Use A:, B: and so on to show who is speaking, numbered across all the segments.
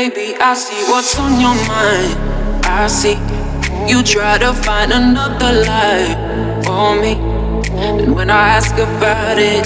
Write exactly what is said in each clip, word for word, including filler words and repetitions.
A: Baby, I see what's on your mind. I see you try to find another lie for me. And when I ask about it,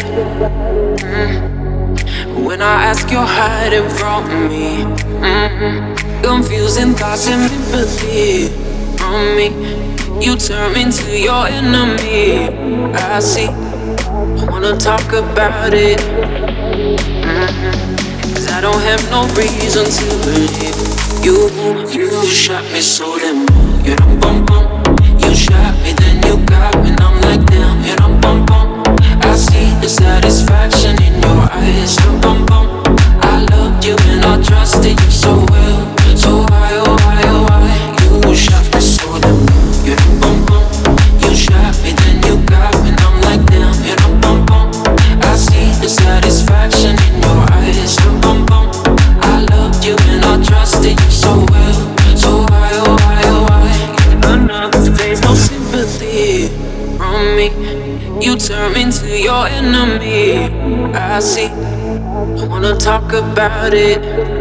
A: mm, when I ask, you're hiding from me. Mm-hmm. Confusing thoughts and empathy from me. You turn me into your enemy. I see. I wanna talk about it. Mm-hmm. Cause I don't have no reason to believe you. You shot me so damn well. You dum bum bum. You shot me, then you got me, and I'm like damn. You dum bum bum. I see the satisfaction in your eyes. Dum bum bum. I loved you and I trusted you so well. So why, oh why, oh why? You shot me so damn well. You dum bum bum. You shot me, then you got me, and I'm like damn. You dum bum bum. I see the satisfaction in your eyes. Dum bum bum. I loved you and I trusted you so well. So why, oh why, oh why? Another face, no sympathy from me. You turn me into your enemy. I see. I wanna talk about it.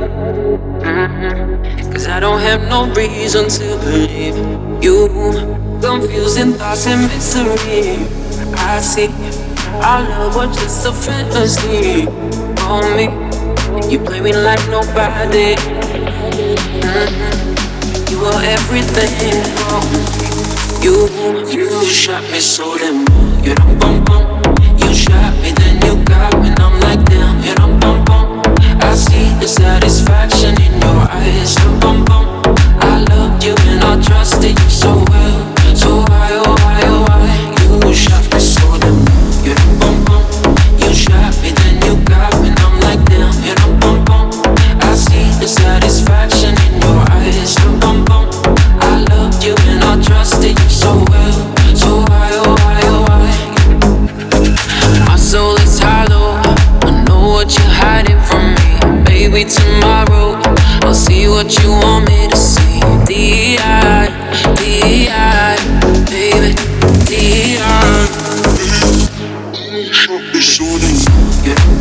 A: Mm-hmm. Cause I don't have no reason to believe you. Confusing thoughts and misery. I see. Our love was just a fantasy on me. You play me like nobody. Mm-hmm. You are everything for me. You, you shot me so damn well. You dum bum bum. You shot me, then you got me, and I'm like damn. You dum bum bum. I see the satisfaction in your eyes. Dum bum bum. I loved you and I trusted you so well. So why, oh why, oh why? You shot me so damn well. You dum bum bum. You shot me, then you got me, and I'm like damn. You dum bum bum. I see the satisfaction in your eyes. Dum bum bum. I loved you and I trusted you so well. So why, oh why, oh why? My soul is hollow. I know what you're hiding from me. Baby, tomorrow I'll see what you want me to see. D I, D I, baby, D I. You shot me so damn well.